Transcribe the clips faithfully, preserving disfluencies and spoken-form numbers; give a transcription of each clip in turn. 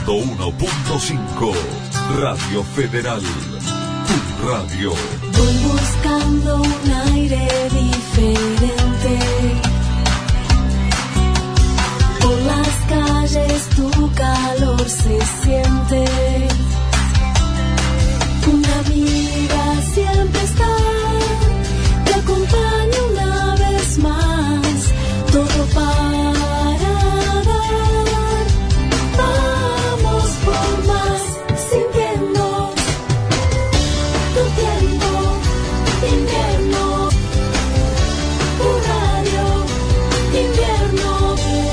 ciento uno punto cinco. Radio Federal, tu radio. Voy buscando un aire diferente. Por las calles tu calor se siente. Una amiga siempre está. Te acompaño una vez más. Todo para dar. Vamos por más. Sintiendo tu tiempo. Invierno. Tu radio. Invierno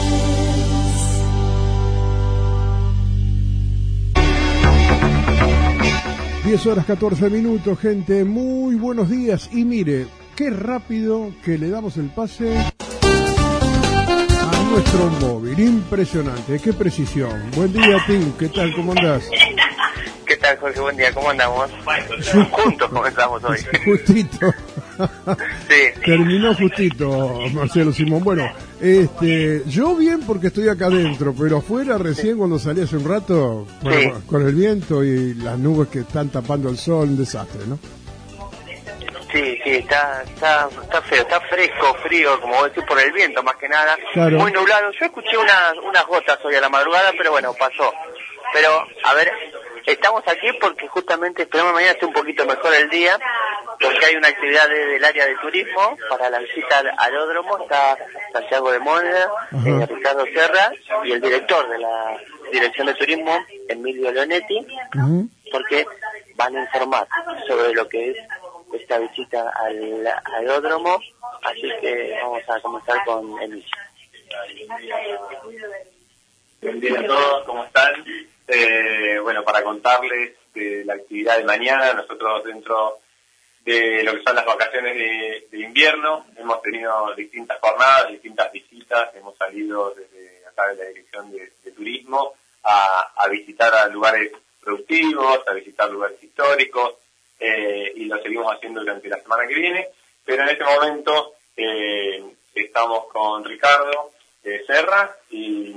es. diez horas catorce minutos, gente. Muy buenos días. Y mire, qué rápido que le damos el pase a nuestro móvil. Impresionante, qué precisión. Buen día, Tim. ¿Qué tal? ¿Cómo andás? ¿Qué tal, Jorge? Buen día. ¿Cómo andamos? Juntos comenzamos hoy. Justito. Sí. Terminó justito, Marcelo Simón. Bueno, este, yo bien porque estoy acá adentro, pero afuera recién cuando salí hace un rato, bueno, Sí. con el viento y las nubes que están tapando el sol, un desastre, ¿no? Sí, sí, está, está, está feo, está fresco, frío, como vos decís, por el viento más que nada. Claro. Muy nublado. Yo escuché unas, unas gotas hoy a la madrugada, pero bueno, pasó. Pero, a ver, estamos aquí porque justamente esperamos mañana esté un poquito mejor el día, porque hay una actividad desde el área de turismo para la visita al aeródromo. Está Santiago de Módena, eh, Ricardo Serra y el director de la Dirección de Turismo, Emilio Leonetti, Uh-huh. porque van a informar sobre lo que es esta visita al aeródromo, así que vamos a comenzar con Emilio. Buen día a todos, ¿cómo están? Eh, bueno, para contarles de la actividad de mañana, nosotros dentro de lo que son las vacaciones de, de invierno, hemos tenido distintas jornadas, distintas visitas, hemos salido desde acá de la Dirección de, de Turismo a, a visitar a lugares productivos, a visitar lugares históricos, eh, y lo seguimos haciendo durante la semana que viene, pero en este momento eh, estamos con Ricardo eh, Serra y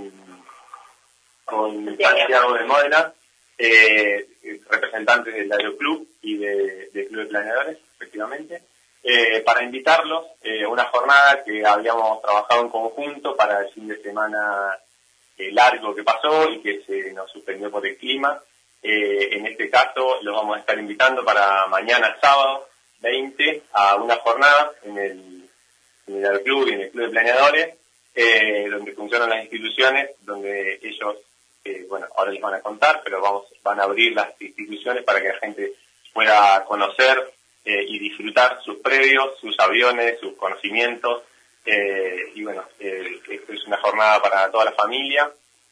con Santiago de Módena, eh, representantes del Aeroclub y de, de Club de Planeadores, efectivamente, eh, para invitarlos eh, a una jornada que habíamos trabajado en conjunto para el fin de semana eh, largo que pasó y que se nos suspendió por el clima. Eh, en este caso los vamos a estar invitando para mañana sábado veinte a una jornada en el, en el Aeroclub y en el Club de Planeadores, eh, donde funcionan las instituciones, donde ellos Eh, bueno, ahora les van a contar, pero vamos, van a abrir las instituciones para que la gente pueda conocer eh, y disfrutar sus predios, sus aviones, sus conocimientos, eh, y bueno, eh, esto es una jornada para toda la familia,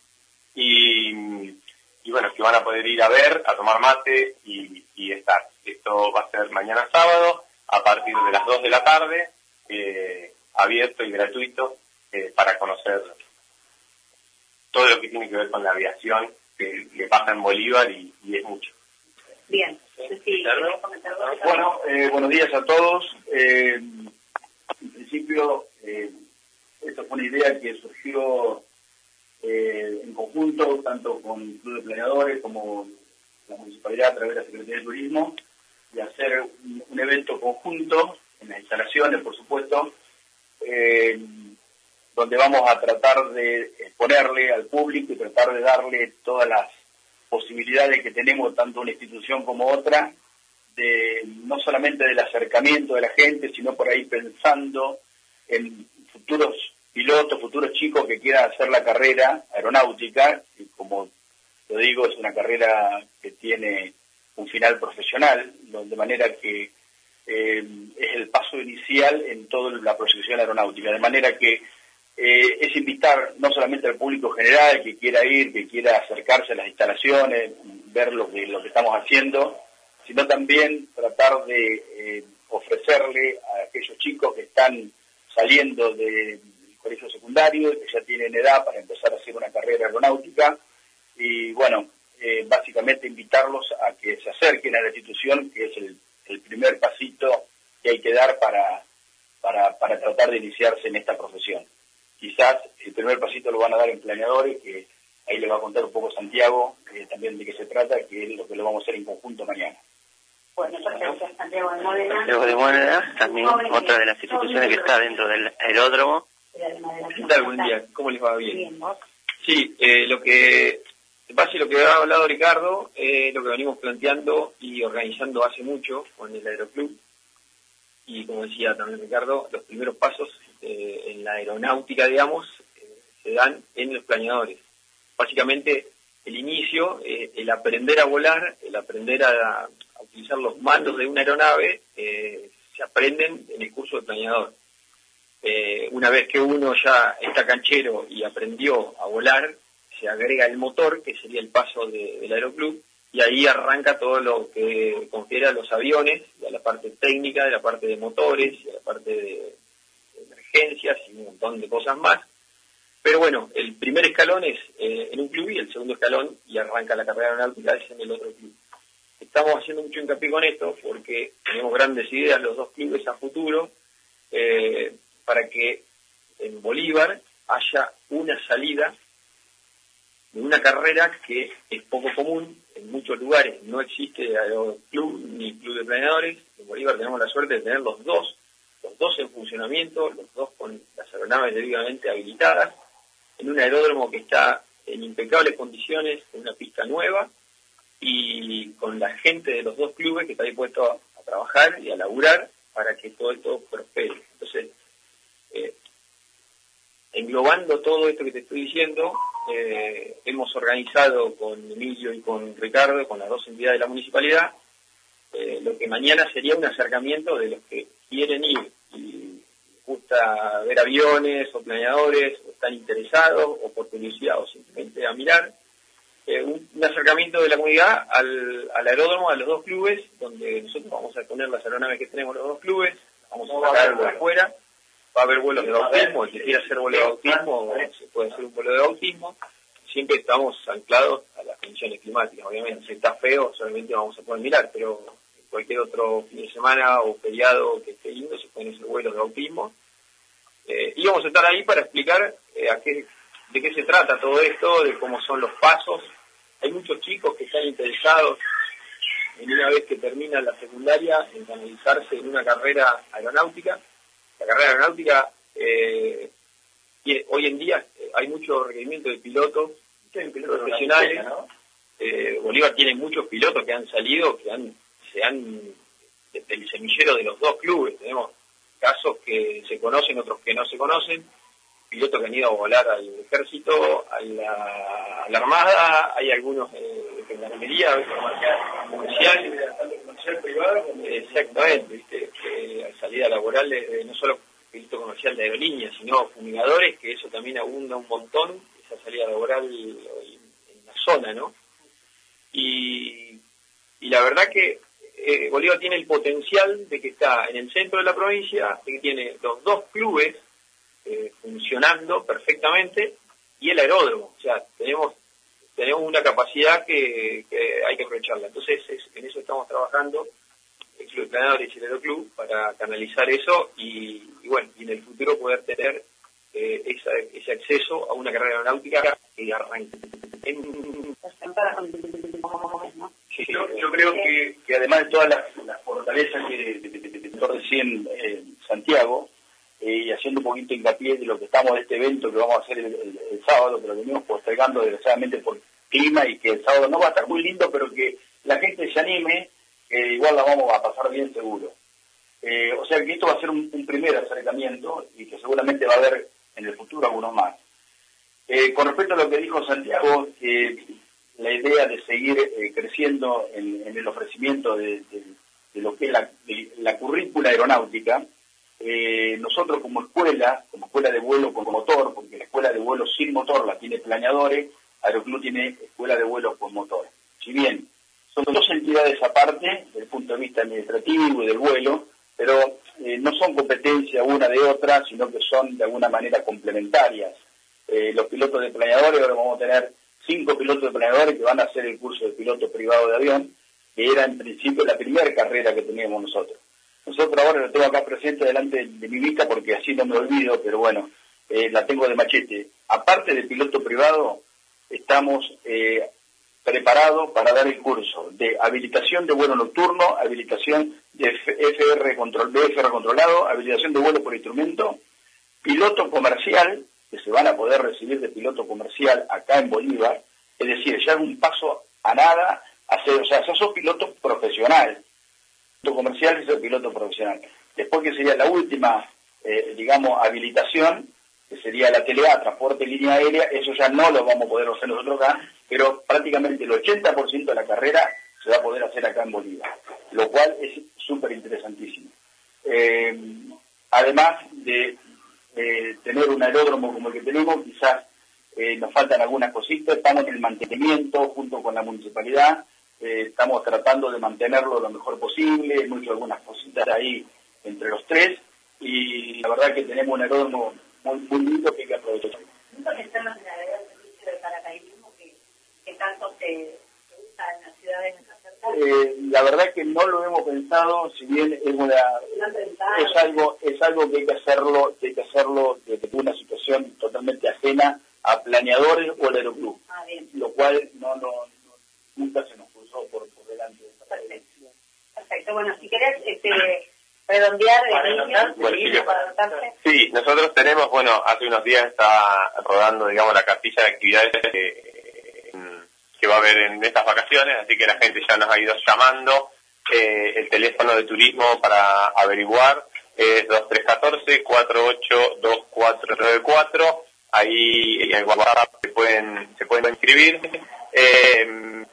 y, y bueno, que van a poder ir a ver, a tomar mate y, y estar. Esto va a ser mañana sábado, a partir de las dos de la tarde, eh, abierto y gratuito, eh, para conocer todo lo que tiene que ver con la aviación que, que pasa en Bolívar y, y es mucho. Bien. Sí. Bueno, eh, buenos días a todos. Eh, en principio, eh, esta fue una idea que surgió eh, en conjunto, tanto con el Club de Planeadores como la Municipalidad a través de la Secretaría de Turismo, de hacer un, un evento conjunto en las instalaciones, por supuesto, eh, donde vamos a tratar de exponerle al público y tratar de darle todas las posibilidades que tenemos, tanto una institución como otra, de no solamente del acercamiento de la gente, sino por ahí pensando en futuros pilotos, futuros chicos que quieran hacer la carrera aeronáutica, y como lo digo, es una carrera que tiene un final profesional, de manera que eh, es el paso inicial en toda la proyección aeronáutica, de manera que Eh, es invitar no solamente al público general que quiera ir, que quiera acercarse a las instalaciones, ver lo que, lo que estamos haciendo, sino también tratar de eh, ofrecerle a aquellos chicos que están saliendo del colegio secundario, que ya tienen edad para empezar a hacer una carrera aeronáutica, y bueno, eh, básicamente invitarlos a que se acerquen a la institución, que es el, el primer pasito que hay que dar para, para, para tratar de iniciarse en esta profesión. Quizás el primer pasito lo van a dar en Planeadores, que ahí le va a contar un poco Santiago eh, también de qué se trata, que es lo que lo vamos a hacer en conjunto mañana. Bueno, perfecto. Santiago de Módena. Santiago de Módena, también otra de las instituciones que está dentro del aeródromo. ¿Qué tal? Buen día. ¿Cómo les va? Bien. Sí, eh, lo que, en base a lo que ha hablado Ricardo, eh, lo que venimos planteando y organizando hace mucho con el Aeroclub, y como decía también Ricardo, los primeros pasos eh, en la aeronáutica, digamos, eh, se dan en los planeadores. Básicamente, el inicio, eh, el aprender a volar, el aprender a, a utilizar los mandos de una aeronave, eh, se aprenden en el curso de planeador. Eh, una vez que uno ya está canchero y aprendió a volar, se agrega el motor, que sería el paso de, del Aeroclub, y ahí arranca todo lo que confiere a los aviones, y a la parte técnica, de la parte de motores, y a la parte de, de emergencias, y un montón de cosas más. Pero bueno, el primer escalón es eh, en un club, y el segundo escalón, y arranca la carrera aeronáutica, es en el otro club. Estamos haciendo mucho hincapié con esto, porque tenemos grandes ideas los dos clubes a futuro, eh, para que en Bolívar haya una salida de una carrera que es poco común. En muchos lugares no existe aeroclub ni club de planeadores. En Bolívar tenemos la suerte de tener los dos, los dos en funcionamiento, los dos con las aeronaves debidamente habilitadas, en un aeródromo que está en impecables condiciones, en una pista nueva, y con la gente de los dos clubes que está dispuesto a, a trabajar y a laburar para que todo esto prospere. Entonces, Eh, englobando todo esto que te estoy diciendo, eh, hemos organizado con Emilio y con Ricardo, con las dos entidades de la municipalidad, eh, lo que mañana sería un acercamiento de los que quieren ir y les gusta ver aviones o planeadores, o están interesados, o por curiosidad, o simplemente a mirar, eh, un, un acercamiento de la comunidad al, al aeródromo, a los dos clubes, donde nosotros vamos a poner las aeronaves que tenemos los dos clubes, vamos a sacar de afuera. Va a haber vuelos de bautismo, el que quiera hacer vuelo de bautismo, se puede hacer un vuelo de bautismo. Siempre estamos anclados a las condiciones climáticas. Obviamente, si está feo, solamente vamos a poder mirar, pero cualquier otro fin de semana o feriado que esté lindo, se pueden hacer vuelos de bautismo. Eh, y vamos a estar ahí para explicar eh, a qué, de qué se trata todo esto, de cómo son los pasos. Hay muchos chicos que están interesados en, una vez que terminan la secundaria, en canalizarse en una carrera aeronáutica. La carrera aeronáutica, eh, hoy en día eh, hay mucho requerimiento de pilotos, pilotos profesionales. ¿No? Eh, Bolívar tiene muchos pilotos que han salido, que han, se han, desde el semillero de los dos clubes. Tenemos casos que se conocen, otros que no se conocen. Pilotos que han ido a volar al ejército, a la, a la armada, hay algunos eh, de gendarmería, comercial, comercial privado. Exactamente, viste, que a salida laboral, eh, no solo piloto comercial de aerolíneas, sino fumigadores, que eso también abunda un montón, esa salida laboral en la zona, ¿no? Y, y la verdad que eh, Bolívar tiene el potencial de que está en el centro de la provincia, de que tiene los dos clubes Eh, funcionando perfectamente, y el aeródromo, o sea, tenemos tenemos una capacidad que, que hay que aprovecharla. Entonces, es, en eso estamos trabajando, el Club de Planeadores y el Aeroclub, para canalizar eso y, y bueno, y en el futuro poder tener eh, esa, ese acceso a una carrera aeronáutica que arranque. En... Sí, yo, yo creo que, que además de todas las, las fortalezas que comentó recién eh, Santiago, y eh, haciendo un poquito hincapié de lo que estamos de este evento que vamos a hacer el, el, el sábado, que lo venimos postergando desgraciadamente por clima, y que el sábado no va a estar muy lindo, pero que la gente se anime, que igual la vamos a pasar bien seguro. Eh, o sea que esto va a ser un, un primer acercamiento, y que seguramente va a haber en el futuro algunos más. Eh, con respecto a lo que dijo Santiago, eh, la idea de seguir eh, creciendo en, en el ofrecimiento de, de, de lo que es la, de, la currícula aeronáutica. Eh, nosotros como escuela, como escuela de vuelo con motor, porque la escuela de vuelo sin motor la tiene Planeadores, Aeroclub tiene escuela de vuelo con motor. Si bien son dos entidades aparte, desde el punto de vista administrativo y del vuelo, pero eh, no son competencia una de otra, sino que son de alguna manera complementarias. Eh, los pilotos de Planeadores, ahora vamos a tener cinco pilotos de Planeadores que van a hacer el curso de piloto privado de avión, que era en principio la primera carrera que teníamos nosotros. Nosotros ahora lo tengo acá presente delante de mi vista porque así no me olvido, pero bueno, eh, la tengo de machete. Aparte de piloto privado, estamos eh, preparados para dar el curso de habilitación de vuelo nocturno, habilitación de F R control, B F R controlado, habilitación de vuelo por instrumento, piloto comercial, que se van a poder recibir de piloto comercial acá en Bolívar, es decir, ya un paso a nada, a ser, o sea, ya sos piloto profesional, piloto comercial y ser piloto profesional. Después que sería la última, eh, digamos, habilitación, que sería la T L A, transporte en línea aérea, eso ya no lo vamos a poder hacer nosotros acá, pero prácticamente el ochenta por ciento de la carrera se va a poder hacer acá en Bolívar, lo cual es súper interesantísimo. Eh, además de eh, tener un aeródromo como el que tenemos, quizás eh, nos faltan algunas cositas, estamos en el mantenimiento junto con la municipalidad, eh, estamos tratando de mantenerlo lo mejor posible, hemos hecho algunas cositas ahí entre los tres, y la verdad que tenemos un aeródromo muy, muy lindo que hay que aprovechar. ¿Nunca pensaron en agregar el servicio de paracaidismo que, que tanto se, se usa en las ciudades cercanas? Eh, la verdad que no lo hemos pensado, si bien es una es algo es algo que hay que hacerlo, que hay que hacerlo desde una situación totalmente ajena a planeadores o al aeroclub, ah, lo cual no, no, no nunca se nos cruzó por, por delante. Perfecto. Perfecto. Bueno, si querés este, redondear de niños, Bueno, de sí, para anotarse. Sí, nosotros tenemos, bueno, hace unos días está rodando, digamos, la cartilla de actividades que, que va a haber en estas vacaciones, así que la gente ya nos ha ido llamando. Eh, el teléfono de turismo para averiguar es dos tres uno cuatro, cuatro ocho dos cuatro nueve cuatro. Ahí en el WhatsApp se pueden, se pueden inscribir. Eh,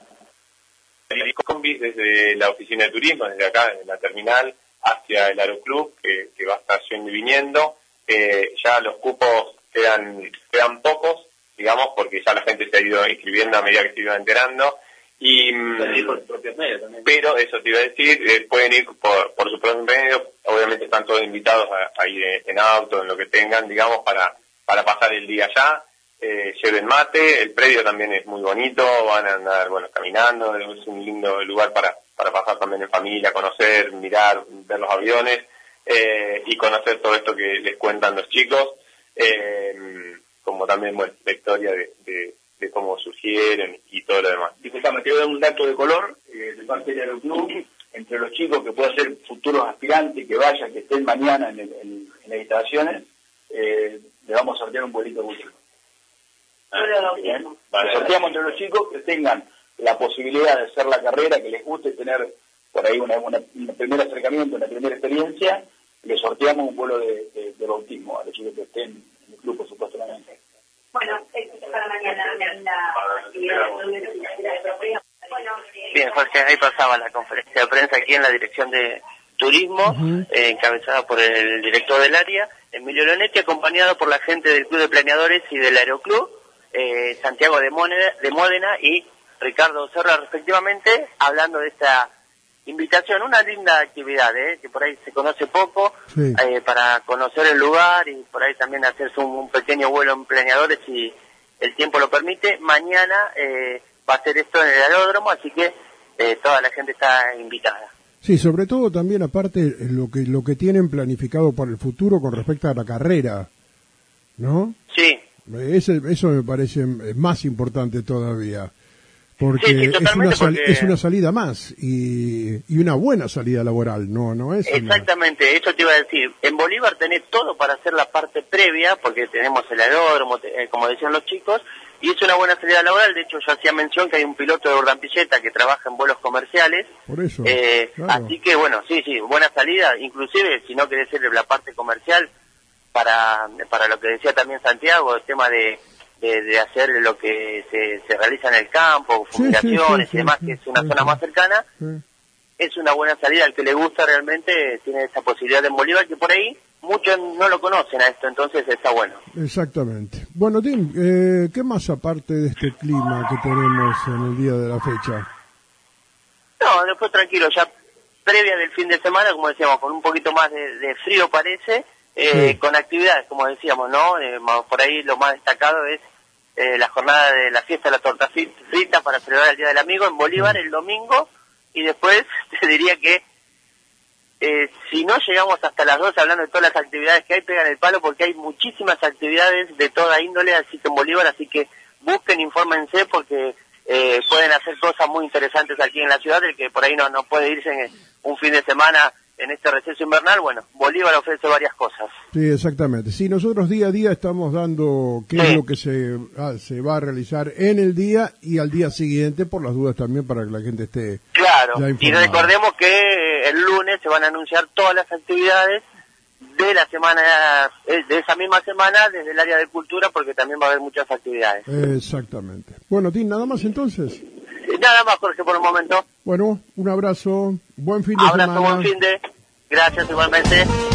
el combi desde la oficina de turismo, desde acá, en la terminal, hacia el aeroclub, que, que va a estar yendo y viniendo. Eh, ya los cupos quedan, quedan pocos, digamos, porque ya la gente se ha ido inscribiendo a medida que se iba enterando. Y, Por propios medios también. pero eso te iba a decir, eh, pueden ir por, por su propio medio, obviamente están todos invitados a, a ir en, en auto, en lo que tengan, digamos, para, para pasar el día allá. Eh, lleven mate, el predio también es muy bonito, van a andar, bueno, caminando, es un lindo lugar para, para pasar también en familia, conocer, mirar, ver los aviones, eh, y conocer todo esto que les cuentan los chicos, eh, como también, bueno, la historia de, de, de cómo surgieron y todo lo demás. Disculpame, te voy a dar un dato de color eh, de parte del aeroclub, entre los chicos que puedan ser futuros aspirantes, que vayan, que estén mañana en, el, en, en las instalaciones, eh, le vamos a sortear un bolito útil. Bien. Vale. Sorteamos entre los chicos que tengan la posibilidad de hacer la carrera, que les guste tener por ahí una, una, un primer acercamiento, una primera experiencia, les sorteamos un vuelo de, de, de bautismo a los chicos que estén en el club, por supuesto. Bueno, esto es para mañana, la actividad. Bueno, Bien, Jorge, ahí pasaba la conferencia de prensa aquí en la dirección de turismo, Uh-huh. eh, encabezada por el director del área, Emilio Leonetti, acompañado por la gente del Club de Planeadores y del Aeroclub, eh, Santiago de Módena, de Módena y Ricardo Serra, respectivamente, hablando de esta invitación, una linda actividad, ¿eh? Que por ahí se conoce poco, Sí. eh, para conocer el lugar y por ahí también hacerse un, un pequeño vuelo en Planeadores si el tiempo lo permite. Mañana eh, va a ser esto en el aeródromo, así que eh, toda la gente está invitada. Sí, sobre todo también aparte lo que lo que tienen planificado para el futuro con respecto a la carrera, ¿no? Sí, Ese, eso me parece más importante todavía, porque Sí, sí, es, una totalmente, sal- porque- es una salida más y, y una buena salida laboral, no no es una- exactamente, eso te iba a decir. En Bolívar tenés todo para hacer la parte previa, porque tenemos el aeródromo, te- eh, como decían los chicos, y es una buena salida laboral. De hecho, yo hacía mención que hay un piloto de Urdampilleta que trabaja en vuelos comerciales. por eso. Eh, claro. Así que, bueno, sí, sí, buena salida. Inclusive, si no querés ser la parte comercial, para para lo que decía también Santiago, el tema de, de, de hacer lo que se, se realiza en el campo, Sí, sí, fumigaciones sí, y demás, sí, que es una sí, zona sí. más cercana. Sí. Es una buena salida, al que le gusta realmente tiene esa posibilidad en Bolívar, que por ahí muchos no lo conocen a esto, entonces está bueno. Exactamente. Bueno, Tim, eh, ¿qué más aparte de este clima que tenemos en el día de la fecha? No, después tranquilo, ya previa del fin de semana, como decíamos, con un poquito más de, de frío parece, eh, Sí. con actividades, como decíamos, ¿no? Eh, ma- por ahí lo más destacado es eh, la jornada de la fiesta de la torta fri- frita para celebrar el Día del Amigo en Bolívar el domingo, y después te diría que eh, si no llegamos hasta las dos hablando de todas las actividades que hay, pegan el palo, porque hay muchísimas actividades de toda índole, así que en Bolívar, así que busquen, infórmense, porque eh, pueden hacer cosas muy interesantes aquí en la ciudad, el que por ahí no, no puede irse en un fin de semana en este receso invernal. Bueno, Bolívar ofrece varias cosas. Sí, exactamente. Sí, nosotros día a día estamos dando qué Sí. es lo que se, ah, se va a realizar en el día y al día siguiente, por las dudas también, para que la gente esté Claro, ya y informada. recordemos que el lunes se van a anunciar todas las actividades de la semana, eh, de esa misma semana, desde el área de cultura, porque también va a haber muchas actividades. Exactamente. Bueno, Tim, nada más entonces. Y nada más, Jorge, por el momento. Bueno, un abrazo, buen fin de Abrazo, semana. buen fin de. Gracias igualmente.